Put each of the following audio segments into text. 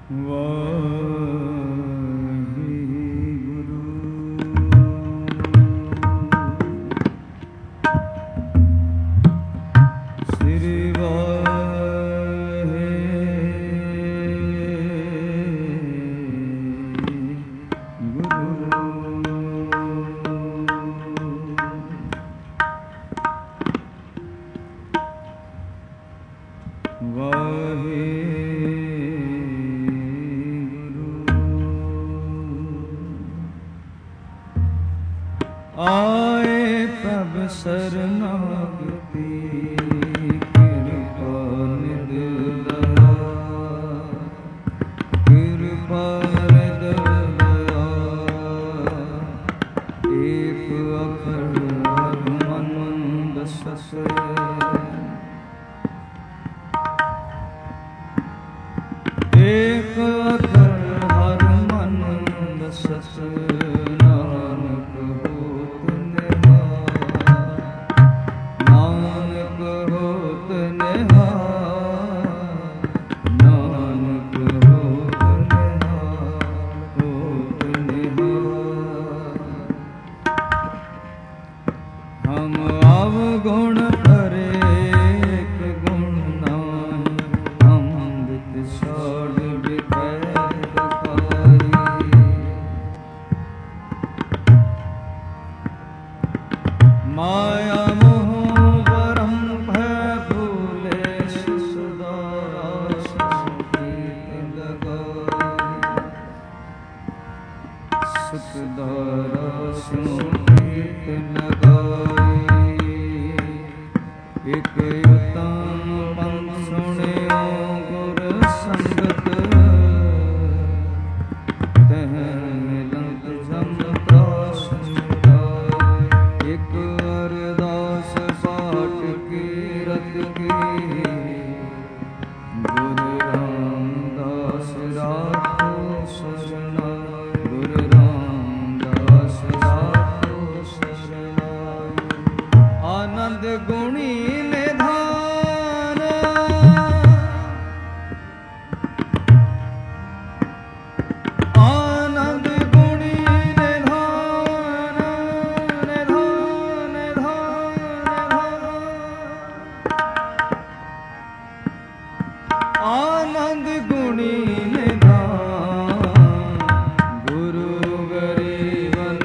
आए प्रभ शरणागति कृपा निधि कृपा निधि एक अखर हर मन बसस एक अखर हर मन बसस माया मोह वरम भय भूले सुसुदारा सुखदारा सुखीत लगाई एक उत्तम पंथ सुनियो गुर संगत तह मिलत जम प्राशन एक अरदास पाठ कीरत की गुरु रामदास राखो शरणाई गुरु रामदास राखो शरणाई आनंद गुणी निधान आनंद गुणी निधान निधान निधान आनंद गुणी निधान गुरु गरीबन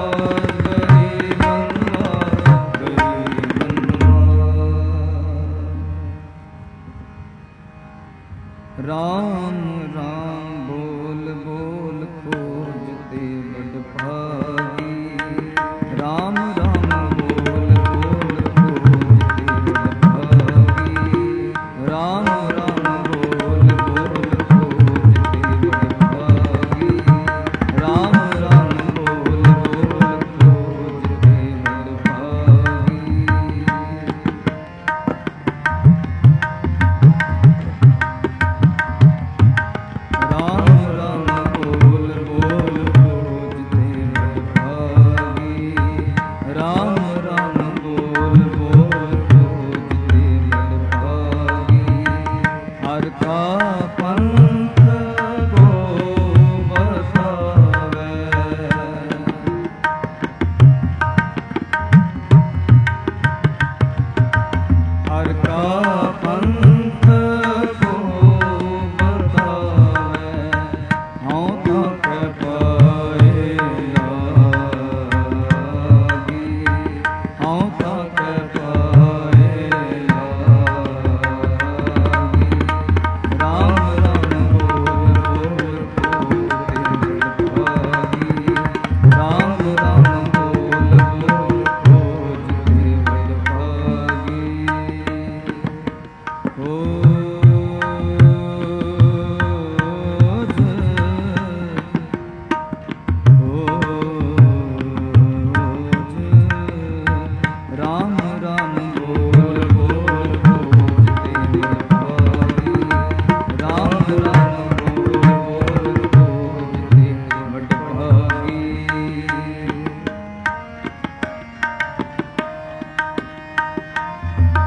राम राम बोल बोल खोजते बड़ भागी राम राम बोल बोल खोजते बड़ भागी राम राम बोल बोल खोजते बड़ भागी राम राम बोल बोल खोजते बड़ भागी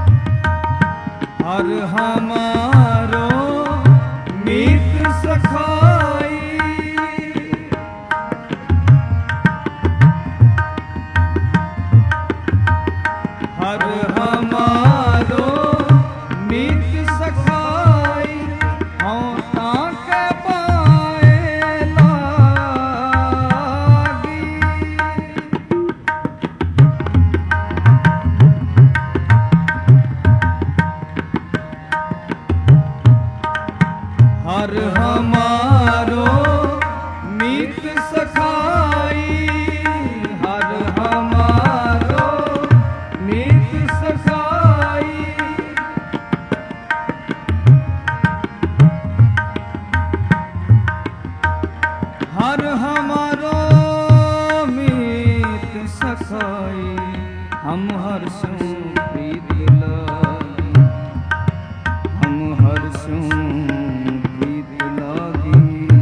हर हमारो मीत सखा हर हमारो मीत सखाई, हर हमारो मीत सखाई। हर हमारो मीत सखाई, हम हर्षों प्रीत लागी, हम हर्षों प्रीत लागी।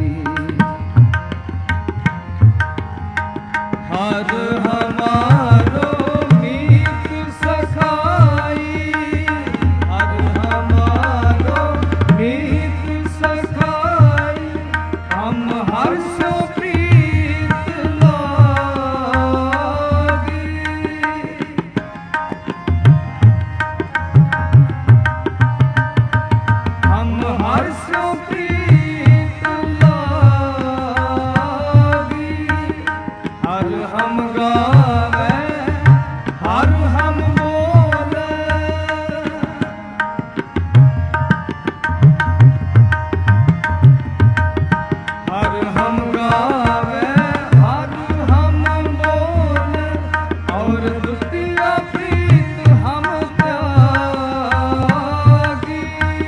हर हमारो मीत सखाई, हर हमारो मीत सखाई, हम हर्षों प्रीत लागी। हम हर्षों प्रीत लागी। हर हम गावे, हर हम बोले, हर हम गावे, हर हम बोले, और द्वितीय प्रीत हम त्यागी।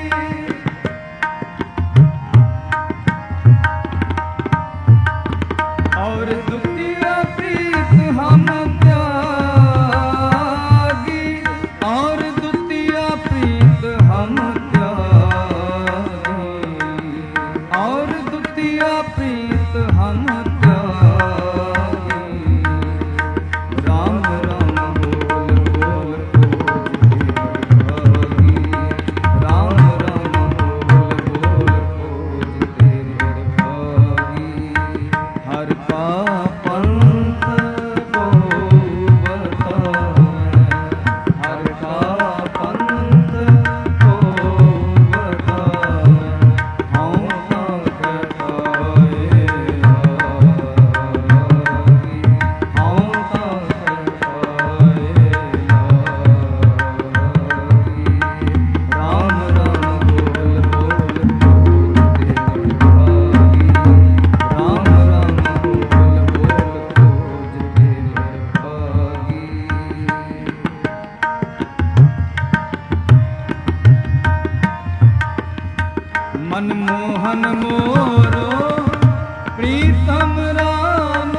और द्वितीय प्रीत हम त्यागी, और द्वितीय प्रीत हम त्यागी, और द्वितीय प्रीत हम त्यागी। राम राम बोल बोल खोजते भागी, राम राम बोल बोल खोजते भागी। हर का पंथ को बतावे, हर का पंथ को बतावे, हम तक पाए लागी, हम तक पाए लागी। राम राम बोल बोल खोजते भागी, राम राम बोल बोल खोजते भागी। मनमोहन मोरो प्रीतम राम,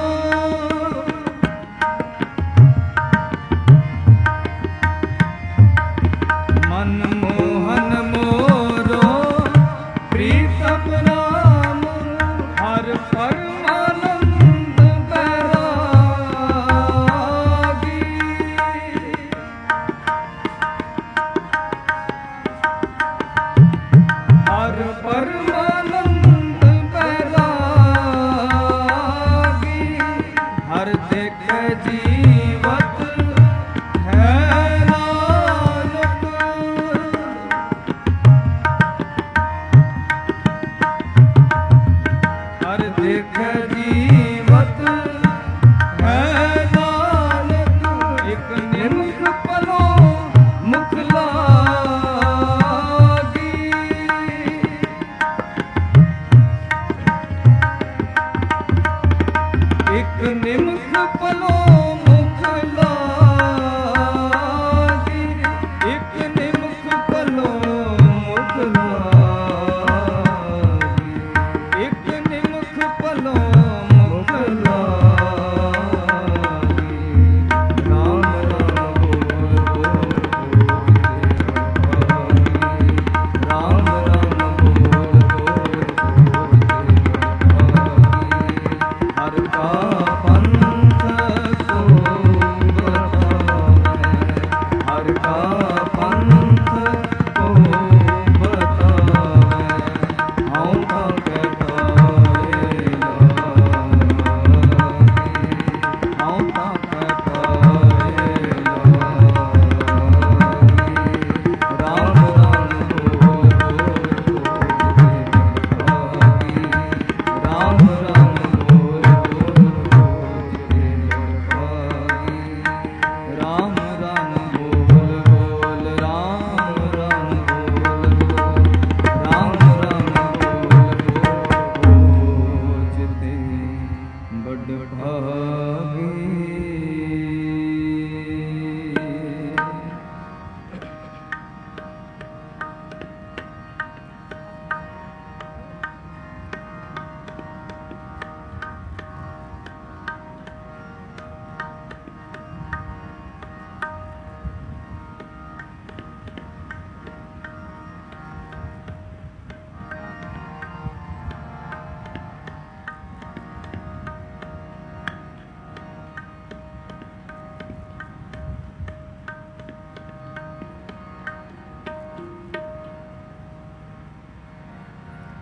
मनमोहन मोरो प्रीतम राम, हर परमानंद बैरागी। हर परमानंद बैरागी।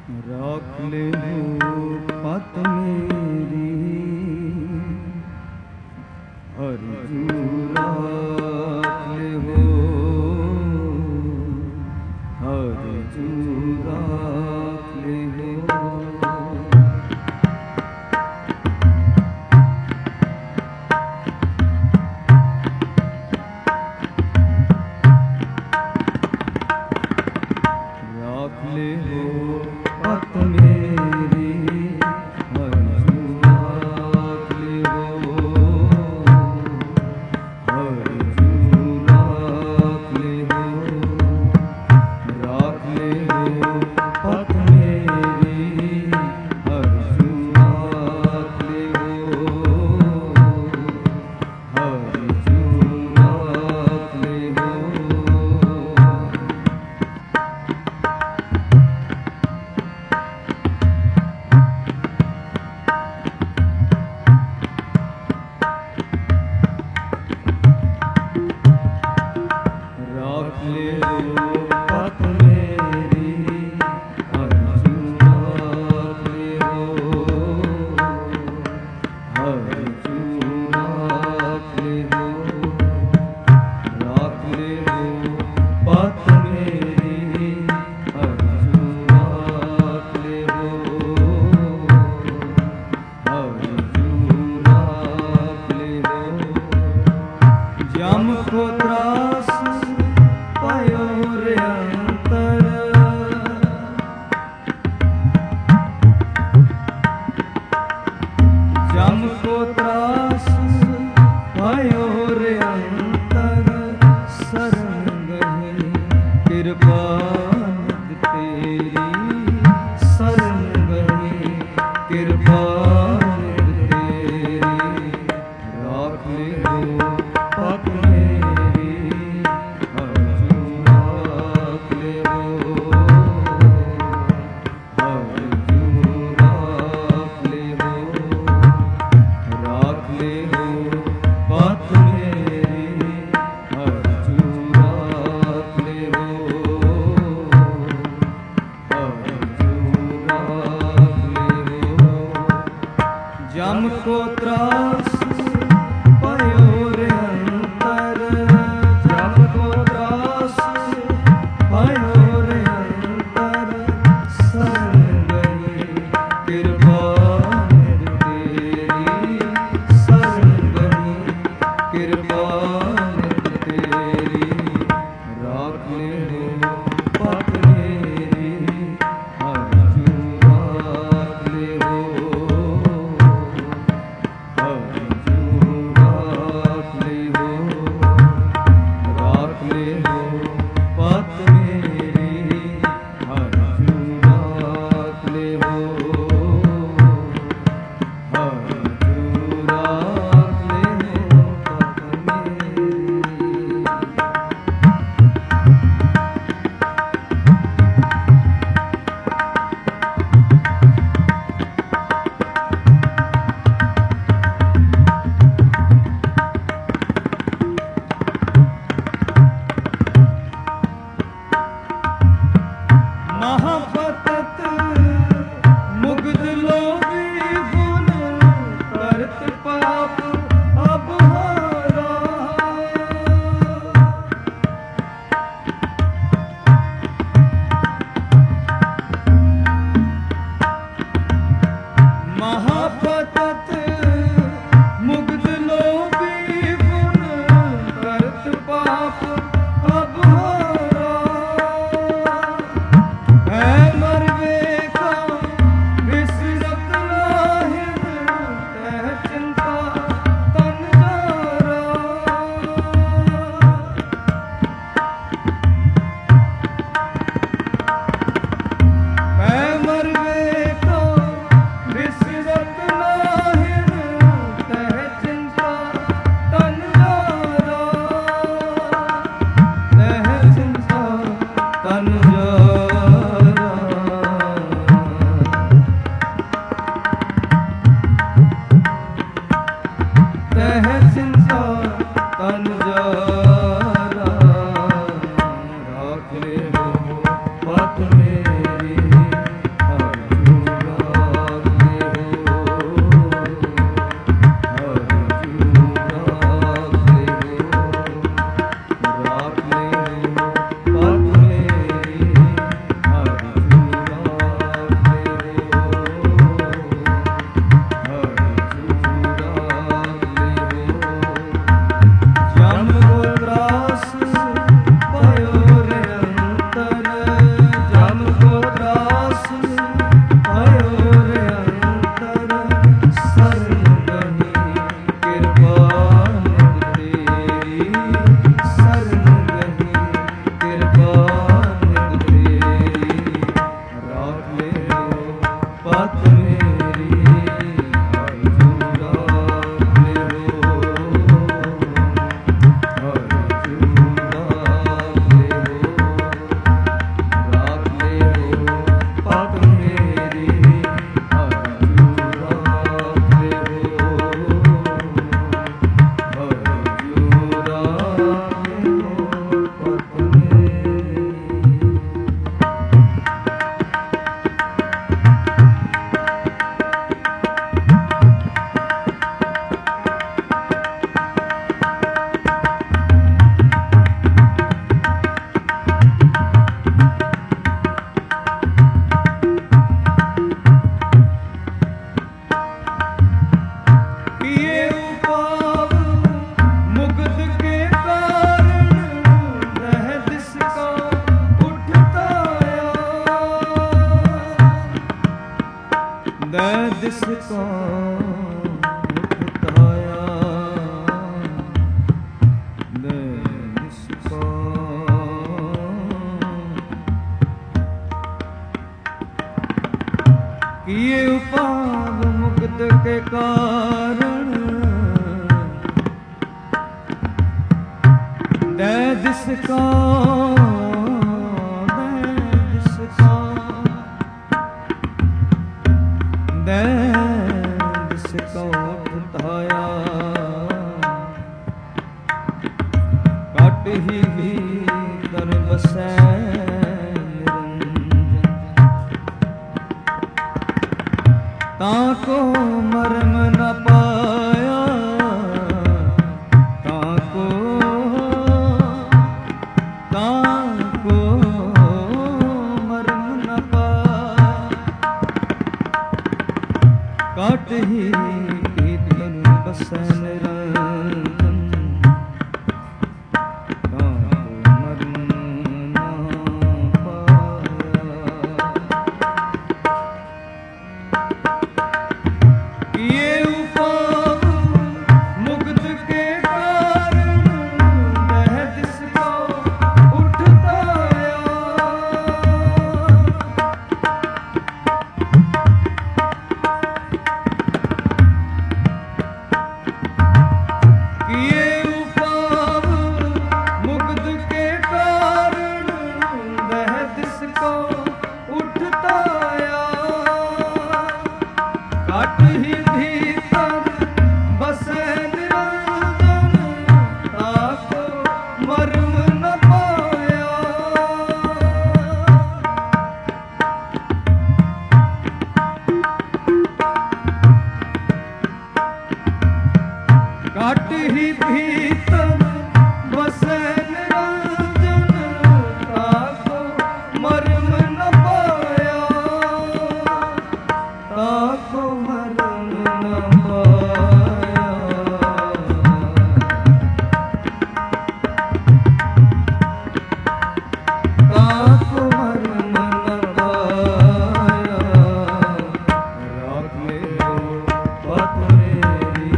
राख ले हो पत मेरी अर्जू राख ले हो अर्जू राख ले हो राख ले हो पत मेरी अर्जू राख ले हो अर्जू राख ले हो राख ले हो पत मेरी अर्जू राख ले हो अर्जू राख ले हो राख ले हो पत मेरी अर्जू राख ले हो अर्जू राख ले हो राख ले हो पत मेरी अर्जू राख ले हो अर्जू राख ले हो जम को त्रास पायो रे अंतर जम को त्रास पायो रे अंतर शरण गही कृपा निध तेरी शरण गही कृपा निध तेरी राख ले हो पत मेरी अर्जू राख ले हो अर्जू राख ले हो राख ले हो पत मेरी अर्जू राख ले हो अर्जू राख ले हो जम को त्रास पायो रे अंतर जम को त्रास पायो रे अंतर शरण गही कृपा निध तेरी शरण गही कृपा निध तेरी राख ले हो पत मेरी अर्जू राख ले हो अर्जू राख ले हो राख ले हो पत मेरी अर्जू राख ले हो अर्जू राख ले हो पत मेरी महापतत मुग्ध लोभी गुण करत पाप अब हारा महापतत मुग्ध लोभी गुण करत पाप अब हारा है मरवे का विसरत नाहिन तह चिंता तन जारा है मरवे का विसरत नाहिन तह चिंता तन जारा तह चिंता तन जारा तह चिंता तन जारा राख ले हो पत मेरी जिसको उठाया, दे जिसको किए उपाद मुक्त के कारण, दे जिसको जिसको उठाया, काट ही भीतर बसै निरंजन, ताको मर्म न पाया, ताको मर्म न पाया, काट ही भीतर बसै निरंजन, ताको मर्म न पाया। किए उपाद मुक्त के कारण, वह जिसको उठाया, काट ही भीतर बसै निरंजन, ताको मर्म न पाया। काट ही भीतर बसै निरंजन, ताको मर्म न पाया, ताको मर्म न पाया। ताको मर्म न पाया, राख ले बात मेरी,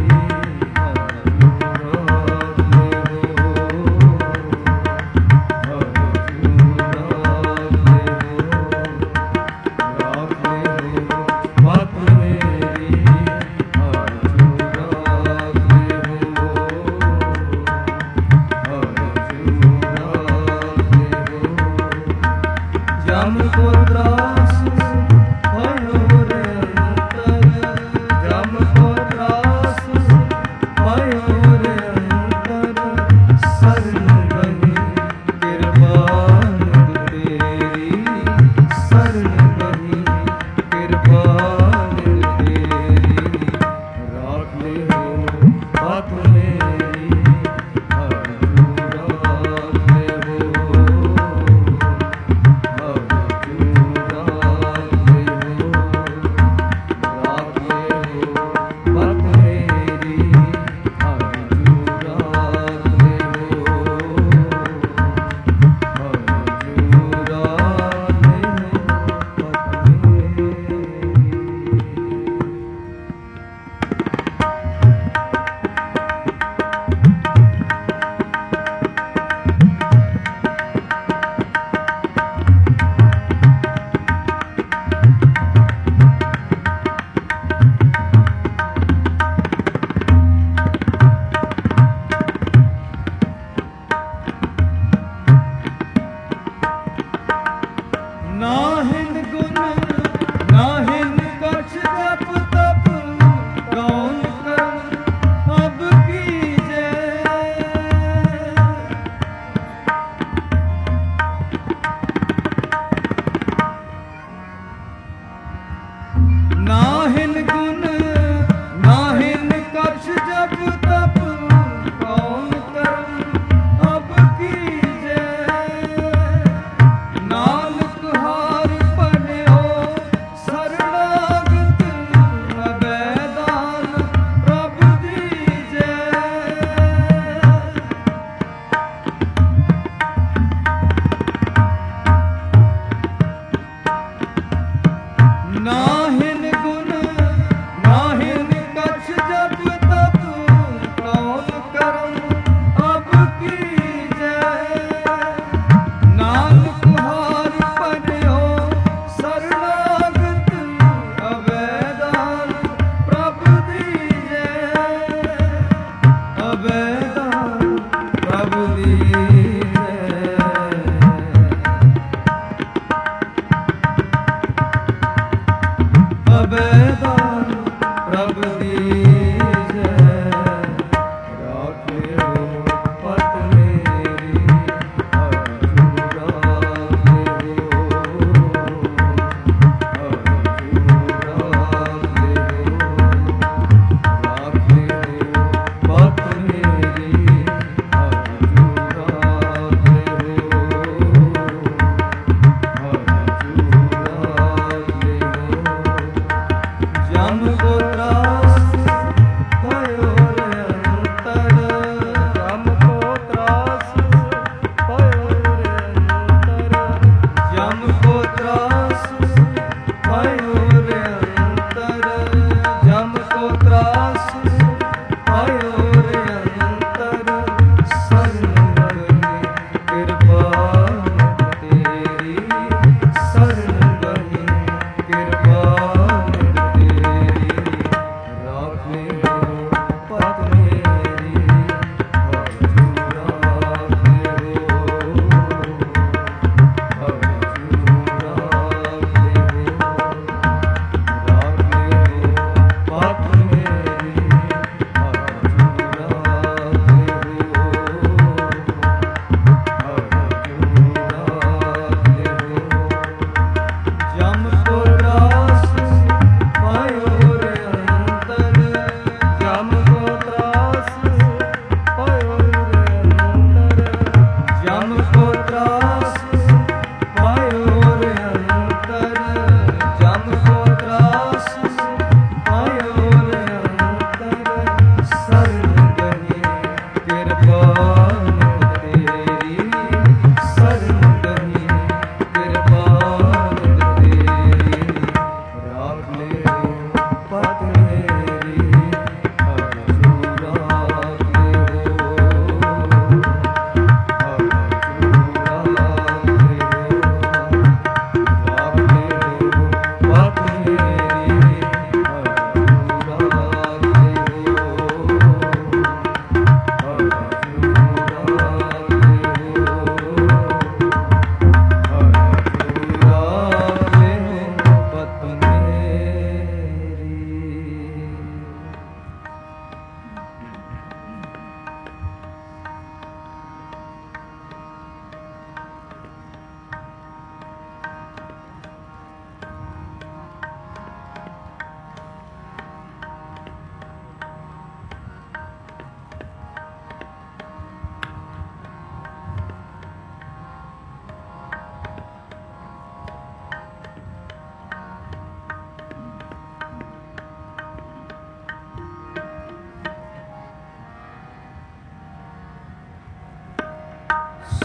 जम को त्रास भयो रे अंतर, जम को त्रास भयो रे अंतर, शरण गही कृपान तेरी, शरण गही कृपान तेरी, राख ले बात मेरी, राख ले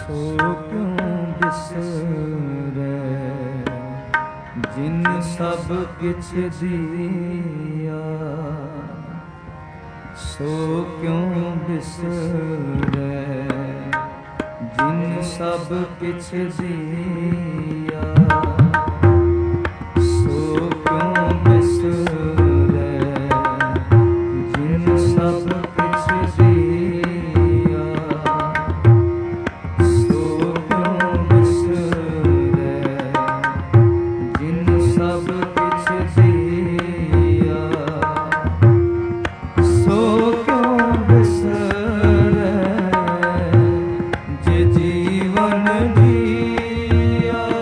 सो क्यों बिसरै जिन सब किछ दिया, सो क्यों बिसरै जिन सब किछ दिया, सो क्यों बिसरै जिन सब किछ दिया, सो क्यों बिसरै जिन सब किछ दिया, सो क्यों बिसरै जे जीवन जिया,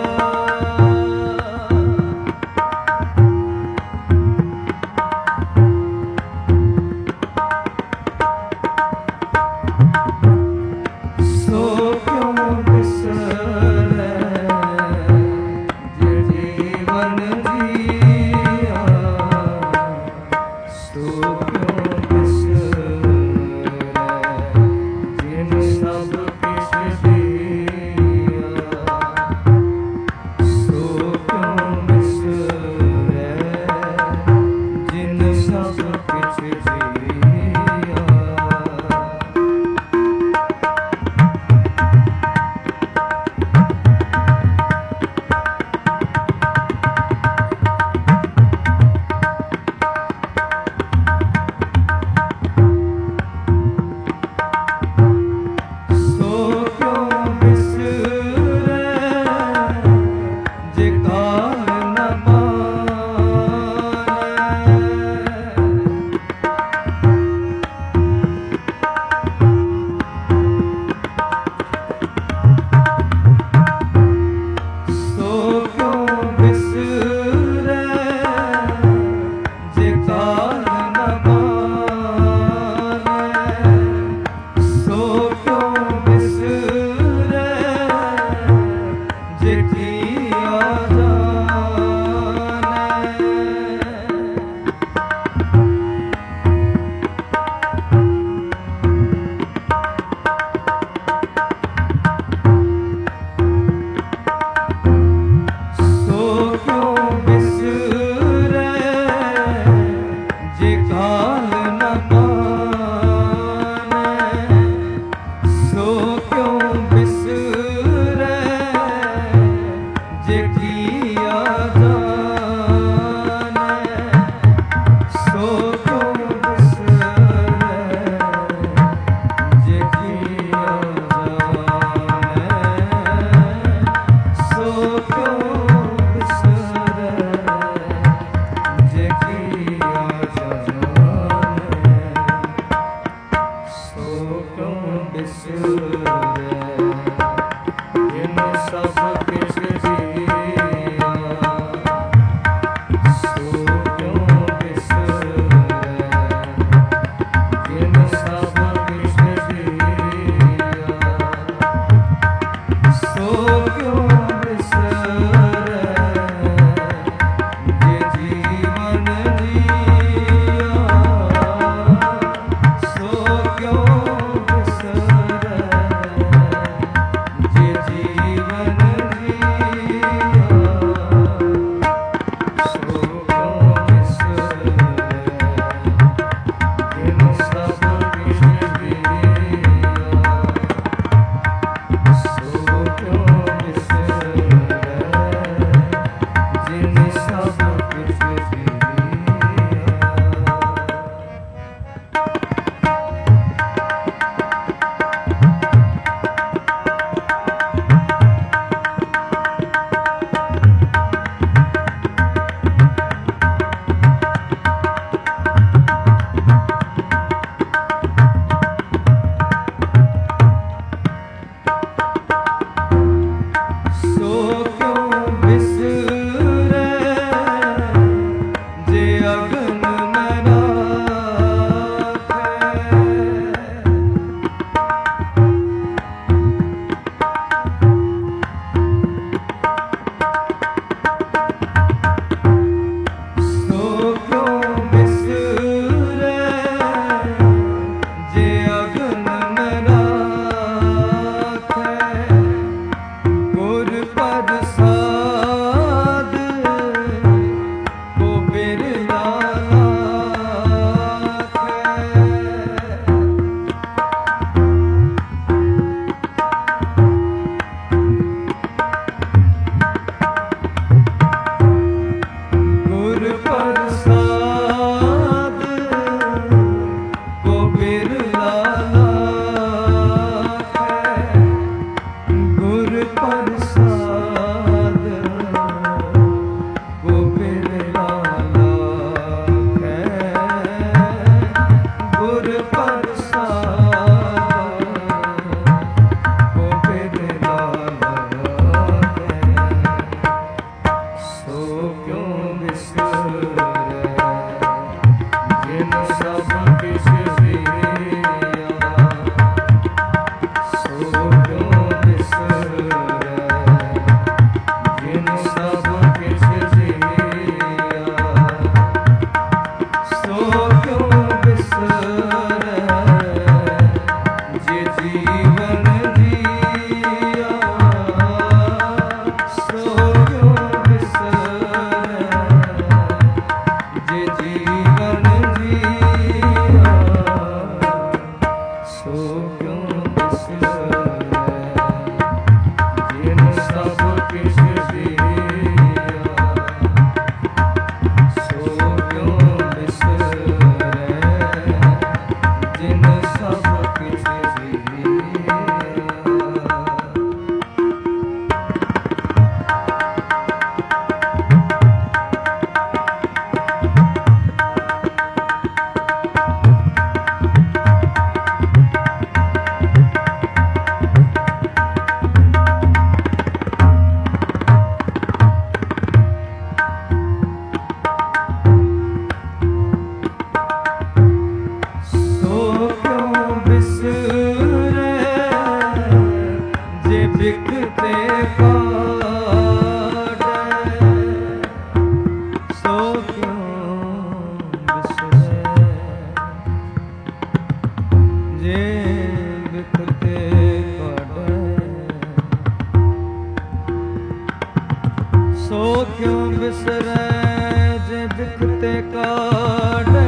सो क्यों बिसरै जे बिखते काढ़े।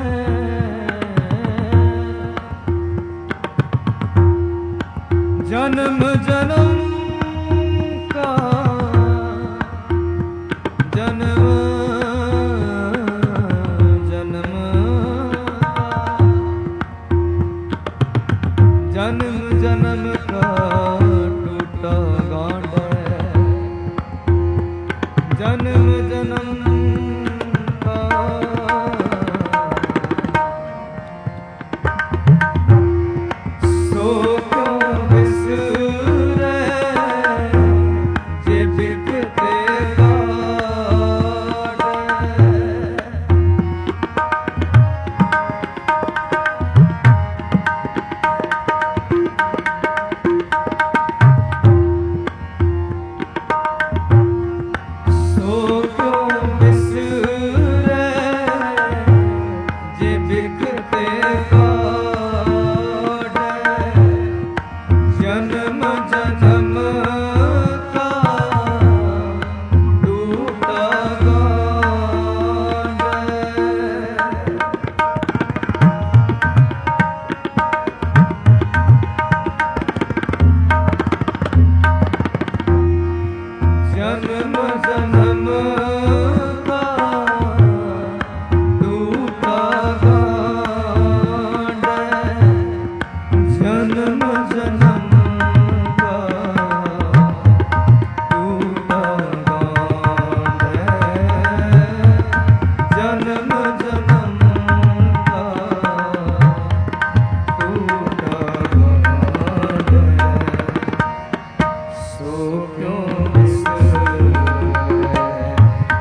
जन्म जन्म का जन्म जन्म जन्म जन्म का टूटा गांठ है। जन्म जन्म का सो क्यों बिसरे जे बिखते काढ़े। सो क्यों बिसरे जे बिखते काढ़े। जन्म जन्म का टूटा गांठ है। जन्म जन्म का टूटा गांठ है। जन्म जन्म का टूटा गांठ है। जन्म जन्म का टूटा गांठ है। सो क्यों बिसरे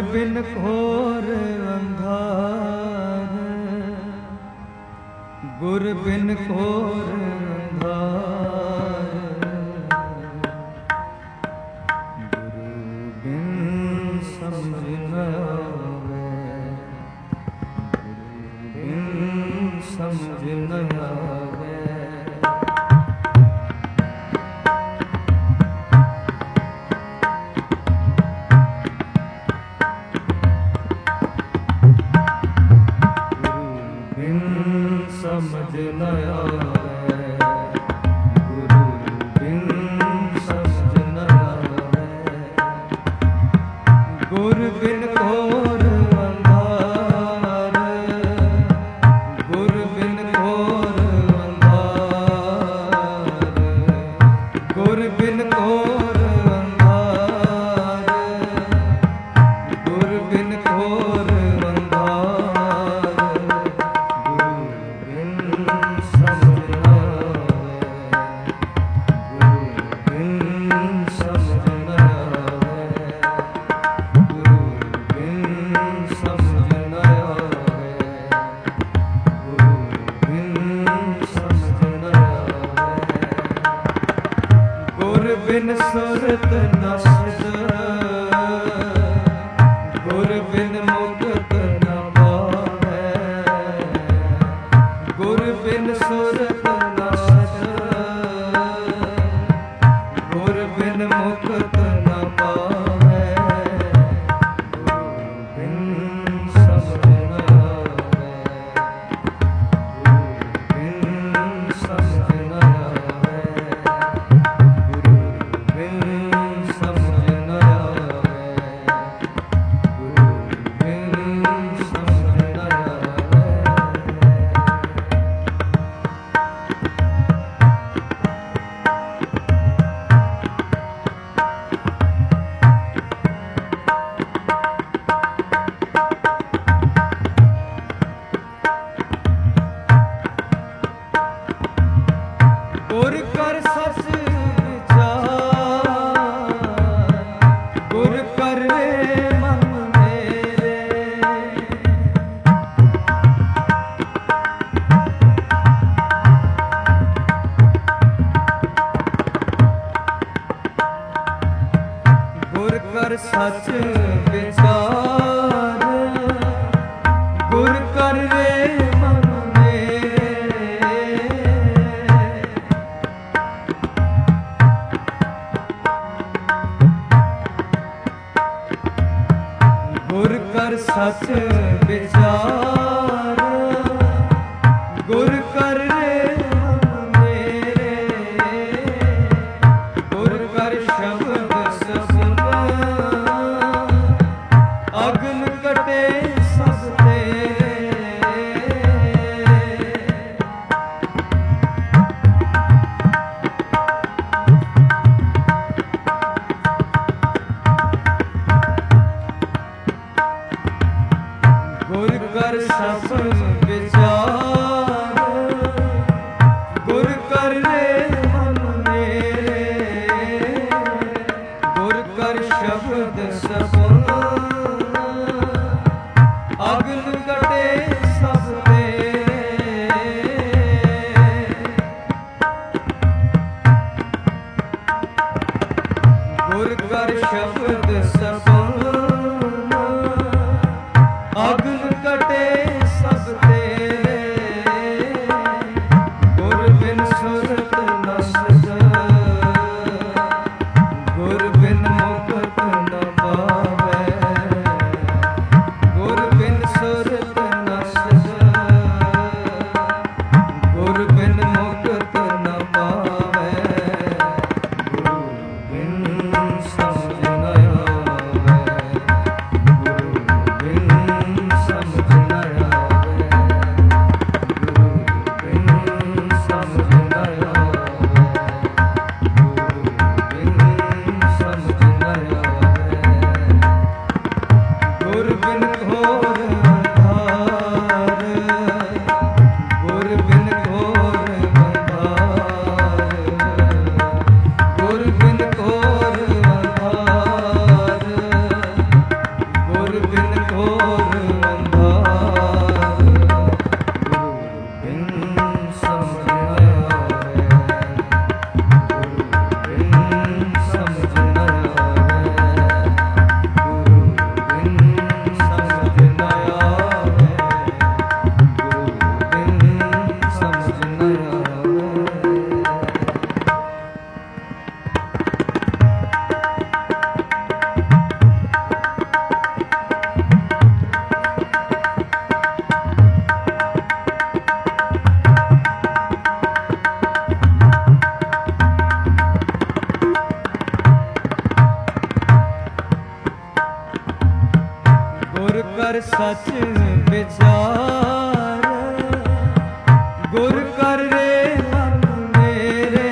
ਬਿਨ ਘੋਰ ਅੰਧਾਰ, ਗੁਰ ਬਿਨ ਘੋਰ ਅੰਧਾਰ, ਗੁਰੂ ਬਿਨ ਸਮਝ ਨ ਆਵੇ, ਗੁਰੂ ਬਿਨ ਸਮਝ ਨ ਆਵੇ। ਸਮਝ ਨ ਆਵੇ, ਗੁਰੂ ਬਿਨ ਸਮਝ ਨ ਆਵੇ, ਗੁਰ ਬਿਨ ਘੋਰ ਅੰਧਾਰ, ਗੁਰ ਬਿਨ ਘੋਰ ਅੰਧਾਰ, ਗੁਰ ਬਿਨ ਘੋਰ ਅੰਧਾਰ, ਗੁਰ ਬਿਨ ਘੋਰ ਬਿਨ ਸੁਰਤ ਨਸ਼ਦ, ਗੁਰ ਬਿਨ ਮੁਕਤ ਨ ਪਾਵੈ, ਗੁਰ ਬਿਨ ਸੁਰਤ ਨਸ਼ਦ, ਗੁਰ ਬਿਨ ਮੁਕਤ ਨ ਪਾਵੈ, ਗੁਰੂ ਬਿਨ ਸਮਝ ਨ ਆਵੇ, ਗੁਰੂ ਬਿਨ ਸਮਝ ਨ ਆਵੇ, ਬਿਨ ਸਮਝ ਨ ਆਵੇ, ਗੁਰੂ ਬਿਨ ਸਮਝ ਨ ਆਵੇ। ਗੁਰ ਕਰ ਸੱਚ ਗੁਰ ਕਰ ਰੇ ਮਨ ਮੇਰੇ, ਗੁਰ ਕਰ ਸੱਚ ਵਿਚਾਰ, ਗੁਰ ਕਰ ਰੇ ਮਨ ਮੇਰੇ, ਗੁਰ ਕਰ ਸੱਚ ਵਿਚਾਰ, ਗੁਰ ਕਰ ਰੇ ਮਨ ਮੇਰੇ, ਗੁਰ ਕਰ ਸ਼ਬਦ ਸਫਲ, ਕਰ ਸੱਚ ਵਿਚਾਰ, ਗੁਰ ਕਰ ਰੇ ਮਨ ਮੇਰੇ।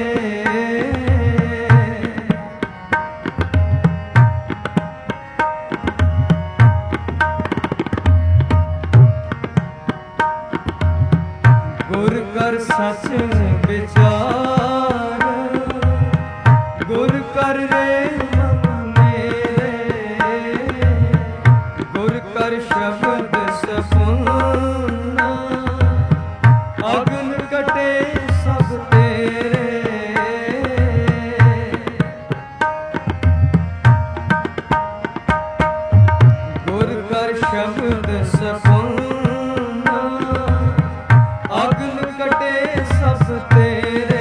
ਗੁਰ ਕਰ ਸੱਚ ਵਿਚਾਰ, ਗੁਰ ਕਰ ਰੇ ਮਨ ਮੇਰੇ। ਗੁਰ ਕਰ ਸ਼ਬਦ ਸਪੁਨਾ, ਅਗਨ ਕਟੇ ਸਭ ਤੇਰੇ। ਗੁਰ ਕਰ ਸ਼ਬਦ ਸਪੁਨਾ, ਅਗਨ ਕਟੇ ਸਭ ਤੇਰੇ।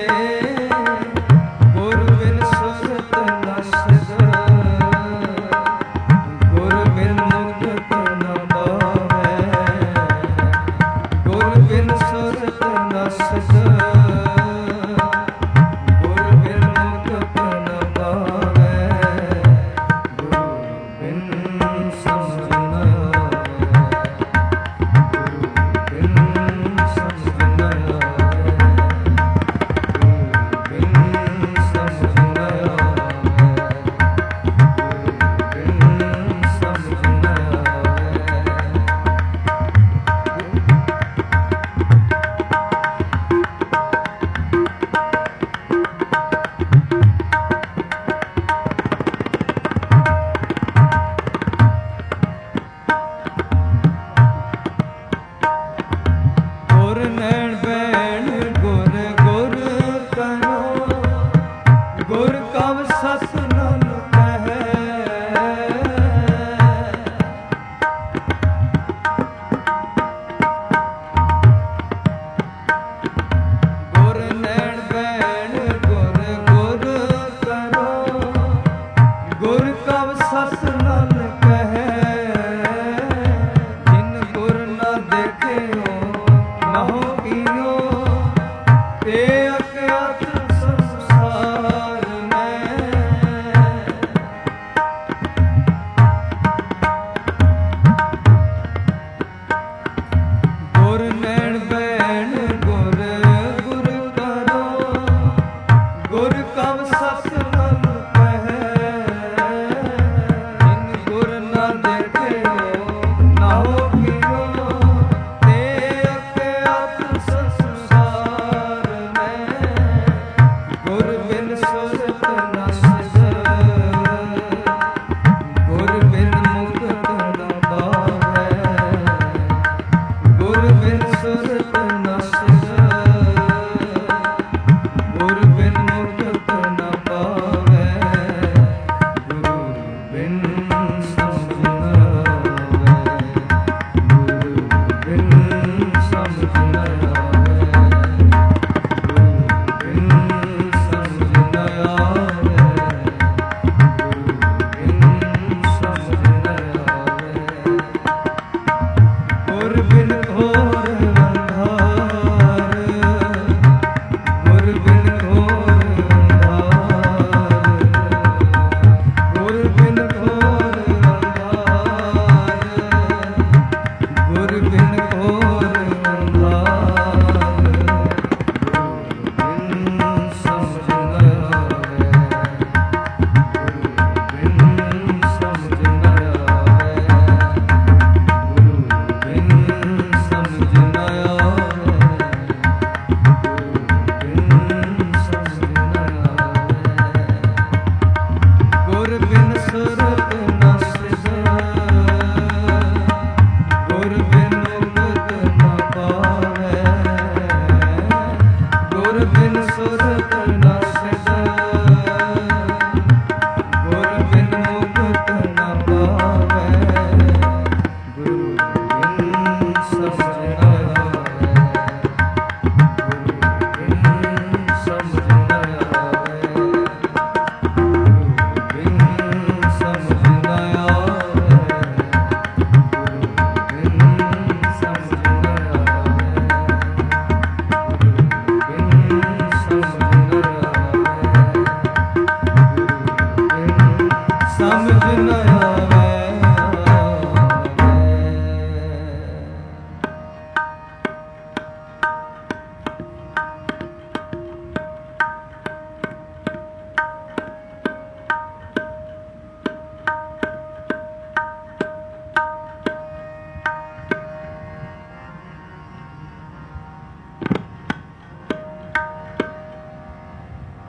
ਗੁਰ ਬਿਨ ਸੁਰਤ ਨ ਸਿਧ, ਗੁਰ ਬਿਨ ਮੁਕਤ ਨ ਪਾਵੈ। ਗੁਰ ਬਿਨ ਸੁਰਤ ਨ ਸਿਧ, ਗੁਰ ਬਿਨ ਮੁਕਤ ਨ ਪਾਵੈ। ਗੁਰ ਬਿਨ ਸਮਝ ਨ ਆਵੈ, ਗੁਰ ਬਿਨ ਸਮਝ ਨ ਆਵੈ, ਗੁਰ ਬਿਨ ਸਮਝ ਨ ਆਵੈ, ਗੁਰ ਬਿਨ ਸਮਝ ਨ ਆਵੈ।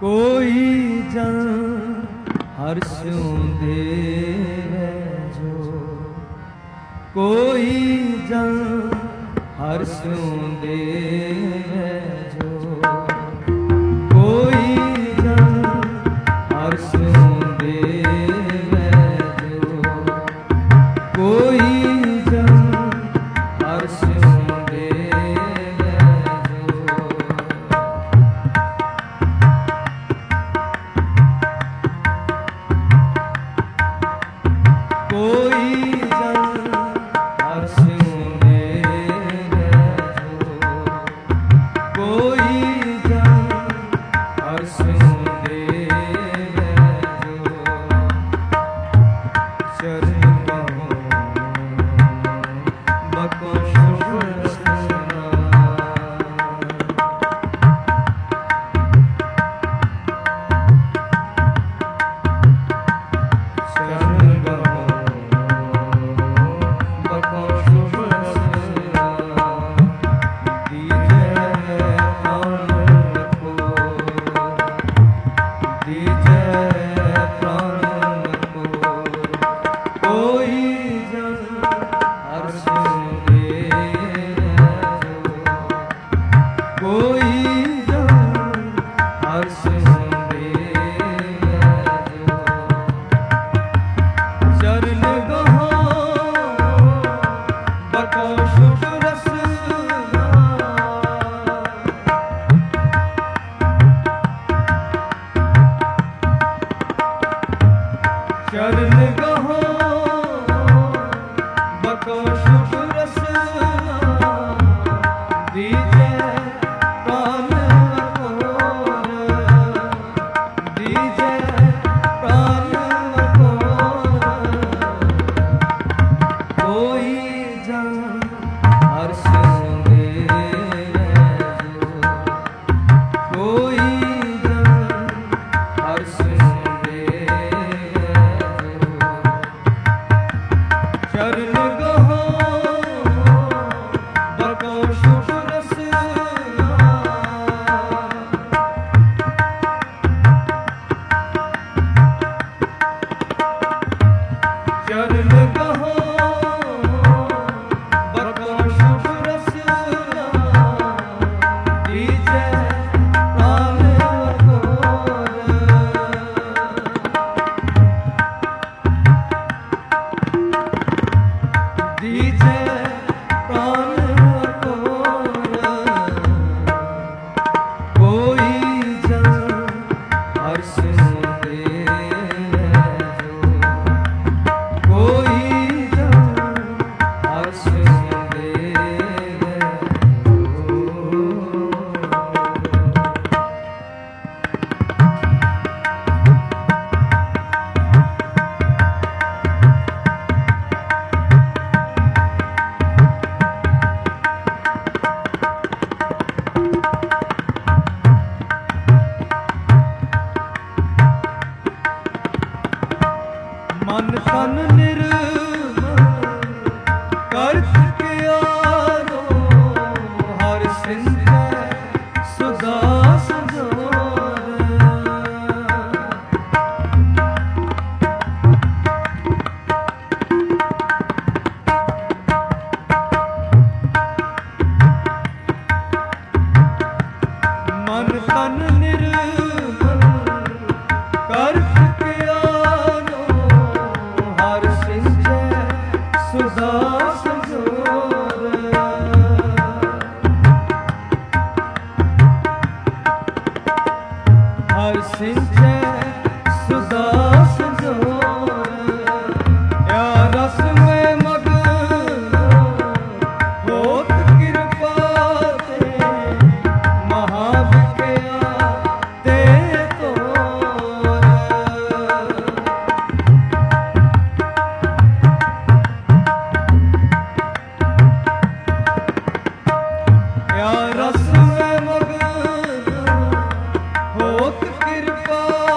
कोई जन हर्षों देवे जो, कोई जन हर्षों देवे जो, कोई जन हर्षों देवे जो, कोई जन हर्षों देवे जो। कोई जन हर्षों देवे जो, कोई जन हर्षों देवे जो। चरण कहो बको शुभ रसना, चरण कहो बको शुभ रसना। दीजे प्राण को, दीजे प्राण को, कोई जन हर्षों देवे जो, कोई जन हर्षों देवे जो। चरण गहो बको शुभ रसना, चरण गहो बको शुभ रसना। दीजे प्राण को, दीजे प्राण को, कोई जन हर्षों देवे जो, कोई जन हर्षों देवे जो। चरण गहो बको शुभ रसना, चरण गहो बको शुभ रसना। दीजे प्राण को, दीजे प्राण को, कोई जन हर्षों देवे जो, कोई जन हर्षों देवे जो। मन तन निर्मल करत कियारो, हर सिंधे सुधा संजोर। मन तन निर्मल करत कियारो, हर सिंधे सुधा संजोर। हर सिंधे सुधा संजोर। या रस में मगन होत कृपा ते, महाविख्या ते तोर। या रस में मगन होत कृपा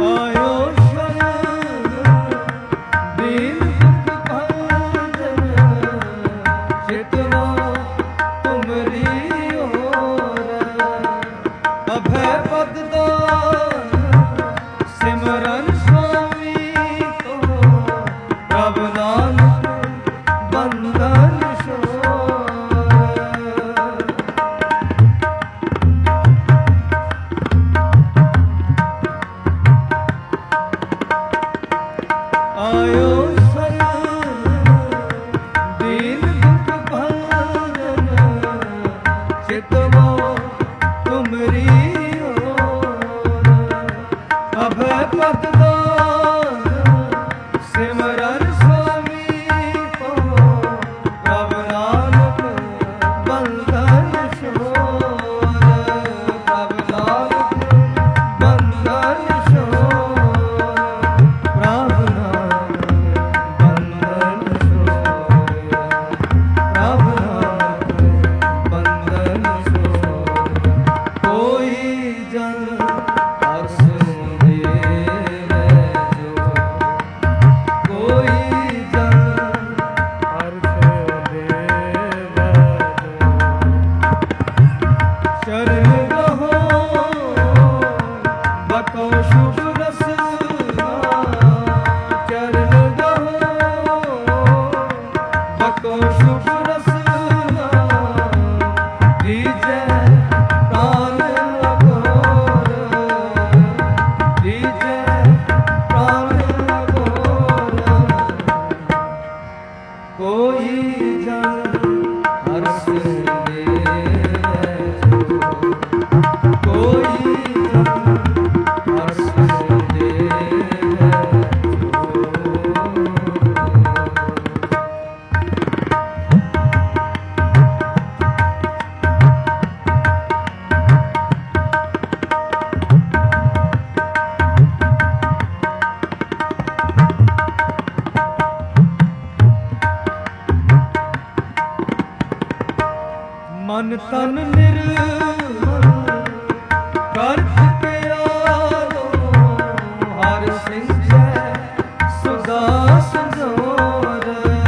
मन तन निर्मल करत प्यारो हर सिंचै सुधा संजोर।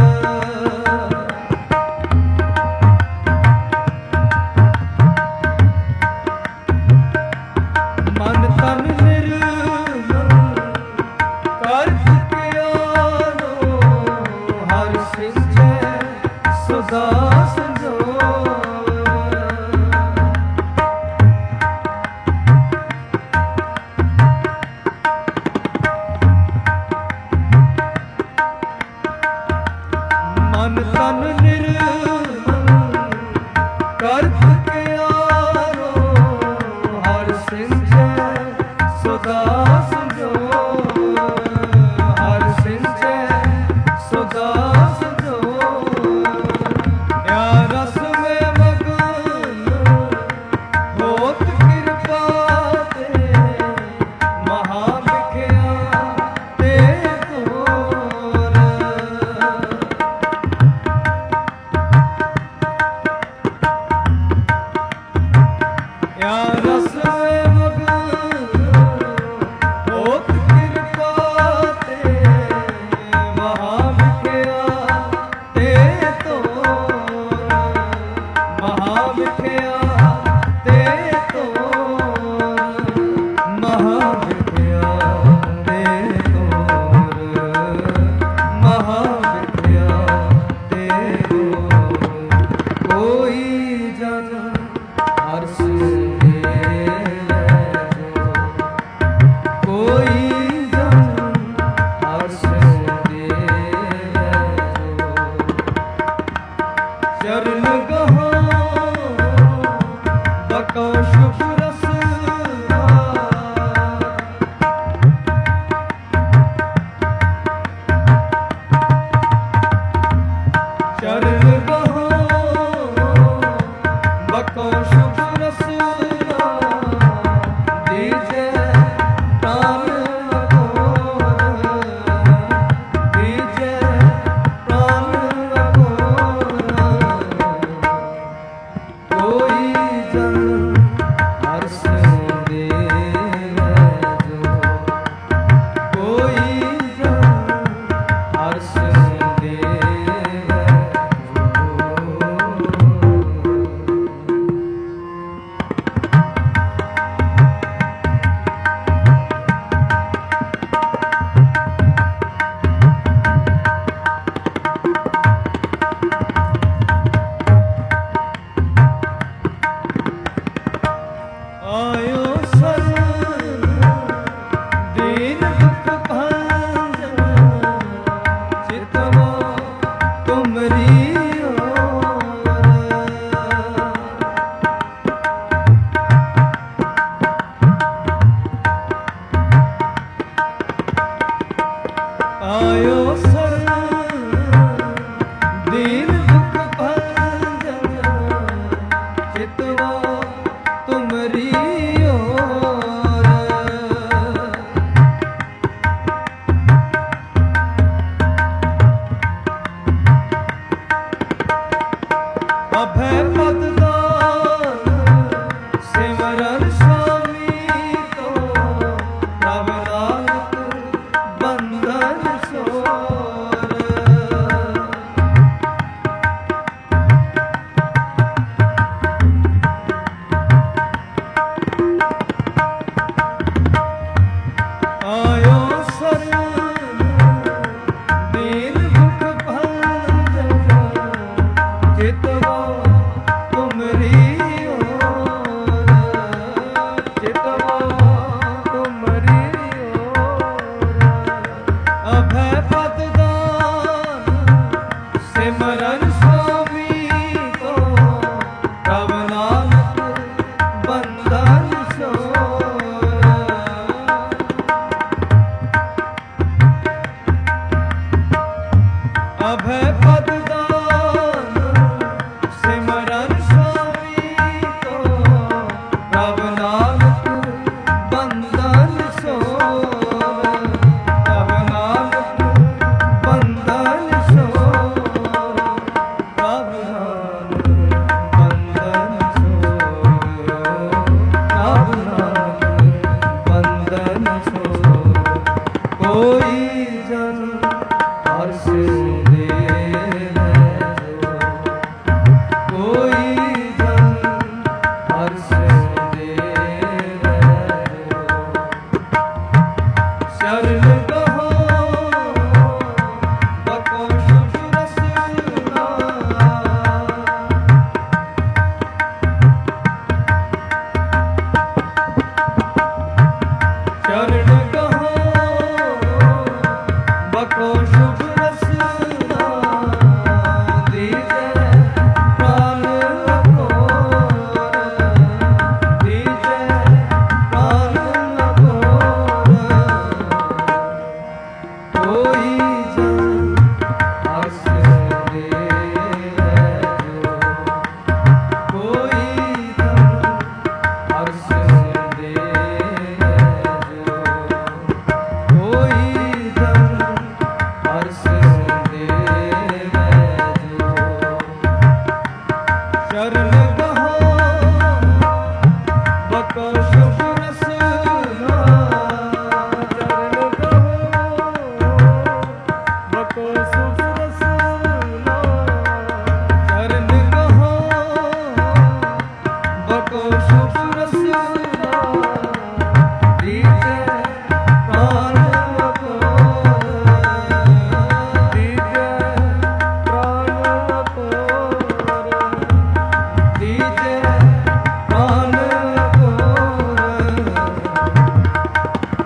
मन तन निर्मल करत प्यारो हर सिंचै सुधा मन तन निर्मल करत प्यारो हर सिंचै सुधा संजोर। हर सिंचै सुधा संजोर। या रस में मगन होत कृपा ते महा बिख्या ते तोर। या रस में मगन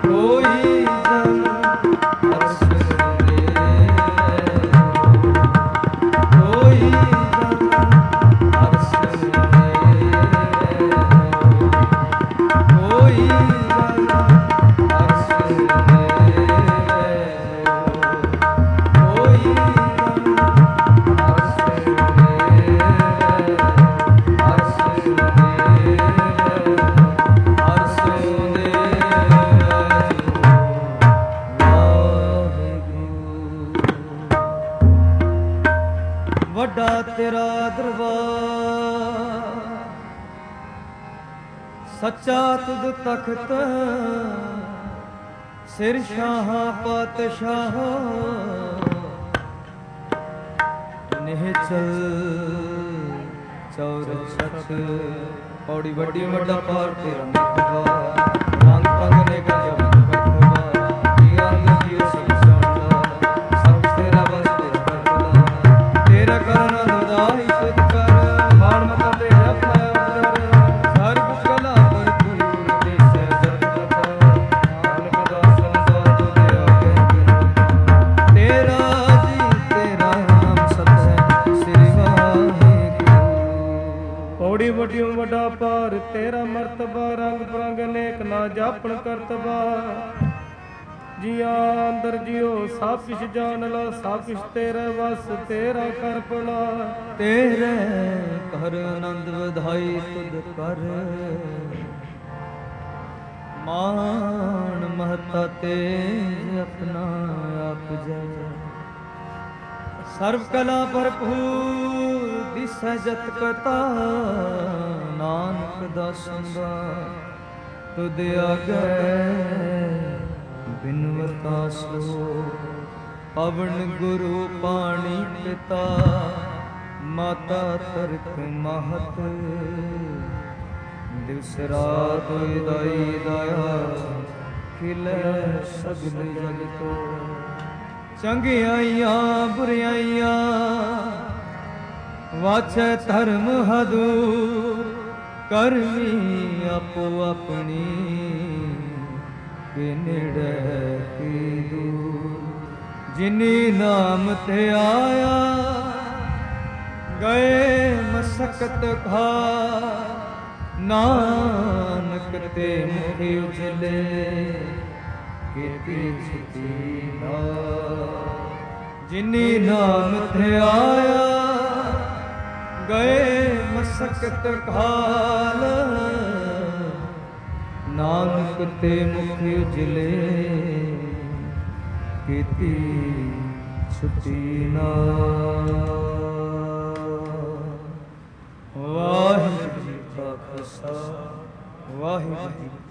ਕੋਈ ਜਨ ਅਰਸ ਦੇ ਕੋਈ ਜਨ ਅਰਸ ਦੇ ਕੋਈ ਜਨ ਅਰਸ ਦੇ ਕੋਈ ਜਨ ਅਰਸ ਦੇ ਅਰਸ ਦੇ ਵੱਡਾ ਤੇਰਾ ਦਰਬਾਰ ਸੱਚਾ ਤੁਧ ਤਖਤ ਸਿਰ ਸ਼ਾਹਾਂ ਪਾਤਸ਼ਾਹ ਨਿਹਚਲ ਚੌਰ ਛਤ ਪੌੜੀ ਵੱਡੀ ਵੱਡਾ ਪਾਰ ਤੇਰਾ ਮਤਵਾ ਰੰਗ ਪੰਗ ਨੇ ਗਜਬ ਬਖਵਾ ਜੀਆਂ ਜੀਓ ਸਭ ਜਾਣਦਾ ਸਭ ਤੇਰਾ ਬਸ ਤੇਰਾ ਕਰਦਾ ਤੇਰਾ ਕਰਨਾ ਨਦਾਈ ਸਿਧ ਕਰ ਮਾਣ ਮਤ ਤੇ ਆਪਣਾ ਉਦਰ ਸਰਬ ਕਲਾ ਭਰਪੂਰ ਦੇ ਸਹਿਜਤ ਕਥਾ ਨਾਨਕ ਦਾਸਨ ਦਾ ਤੁਧ ਆਗੇ ਤੇਰਾ ਜੀ ਤੇਰਾ ਨਾਮ ਸਤ ਹੈ ਸ੍ਰੀ ਵਾਹਿਗੁਰੂ ਪੌੜੀ ਵੱਡਿਓ ਵੱਡਾ ਪਾਰ ਤੇਰਾ ਮਰਤਬਾ ਰੰਗ ਬਰੰਗ ਅਨੇਕ ਨਾ ਜਾਪਣ ਕਰਤਬਾ ਜੀਆਂ ਅੰਦਰ ਜਿਉ ਸਭ ਕੁਛ ਜਾਣ ਲਾ ਸਭ ਕੁਛ ਤੇਰਾ ਵਸ ਤੇਰਾ ਕਰ ਭਲਾ ਤੇਰੇ ਘਰ ਆਨੰਦ ਵਧਾਈ ਤੁਧ ਕਰ ਮਾਣ ਮਹਤਾ ਤੇ ਆਪਣਾ ਆਪ ਜੈ ਸਰਬ ਕਲਾ ਭਰਪੂਰ ਦਿਸੈ ਜਤ ਕਤਾ ਨਾਨਕ ਦਾਸਨ ਦਾ ਤੁਧ ਆਗੇ ਬਿਨਵਤਾ ਸੋ ਪਵਨ ਗੁਰੂ ਪਾਣੀ ਪਿਤਾ ਮਾਤਾ ਤਰਕ ਮਹਤ ਦਿਵਸ ਰਾਤ ਦਾਈ ਦਇਆ ਖਿਲੇ ਸਗਲ ਜਗਤ ਚੰਗਿਆਈਆਂ ਬੁਰਿਆਈਆਂ ਵਾਛੈ ਧਰਮ ਹਦੂਰ ਕਰਮੀ ਆਪੋ ਆਪਣੀ ਕੇ ਨੇੜੇ ਕੀ ਦੂਰ ਜਿਨੀ ਨਾਮ ਤੇ ਆਇਆ ਗਏ ਮਸਕਤ ਖਾ ਨਾਨਕ ਤੇ ਮੁਖੀ ਉਜਲੇ ਕੀਤੀ ਛਿਤੀ ਨਾ ਜਿਨੀ ਨਾਮ ਤੇ ਆਇਆ ਗਏ ਮਸਕਤ ਖਾਲ ਨਾਨਕ ਤੇ ਮੁਖ ਉਜਲੇ ਕੀਤੀ ਛੁੱਟੀ ਨਾ ਵਾਹਿਗੁਰੂ ਜੀ ਕਾ ਖਾਲਸਾ ਵਾਹਿਗੁਰੂ